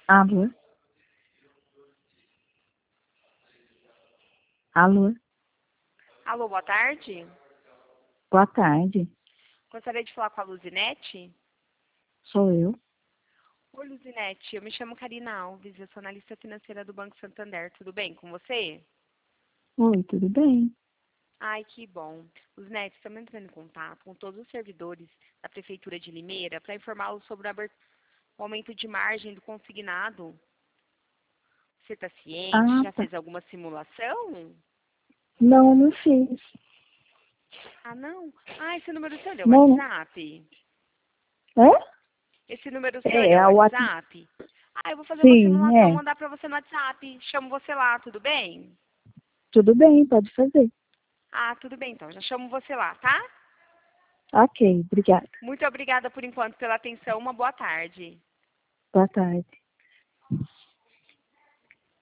Alô? Alô? Alô, boa tarde. Boa tarde. Gostaria de falar com a Luzinete. Sou eu. Oi, Luzinete. Eu me chamo Karina Alves, eu sou analista financeira do Banco Santander. Tudo bem com você? Oi, tudo bem? Ai, que bom. Luzinete, estamos entrando em contato com todos os servidores da Prefeitura de Limeira para informá-los sobre o aumento de margem do consignado. Você está ciente? Ah, Já tá. fez alguma simulação? Não, não fiz. Ah, não? Ah, esse número seu é o Não. WhatsApp? É? Esse número seu É, é o a WhatsApp. WhatsApp? Ah, eu vou fazer uma Sim, simulação, é. mandar para você no WhatsApp. Chamo você lá, tudo bem? Tudo bem, pode fazer. Ah, tudo bem então. Já chamo você lá, tá? Ok, obrigada. Muito obrigada por enquanto pela atenção. Uma boa tarde. Boa tarde.